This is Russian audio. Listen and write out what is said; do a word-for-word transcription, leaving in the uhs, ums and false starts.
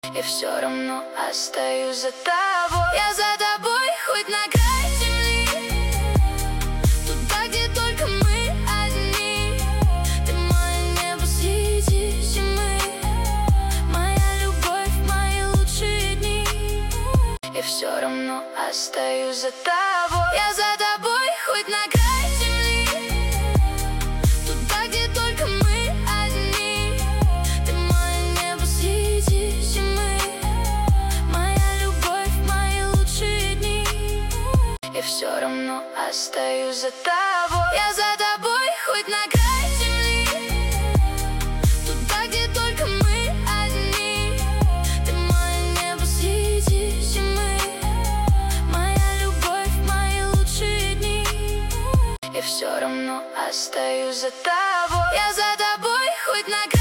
И все равно остаюсь за тобой. Я за тобой хоть на край земли, туда, где только мы одни. Ты мое небо среди зимы, моя любовь, мои лучшие дни. И все равно остаюсь за тобой. Я за тобой хоть на край земли, туда, где только мы одни. Ты мое небо среди зимы, моя любовь, мои лучшие дни. И все равно остаюсь за тобой. Я за тобой хоть на край земли, туда, где только мы одни. Ты мое небо среди зимы, моя любовь, мои лучшие дни. И все равно остаюсь за тобой. Я за тобой хоть на край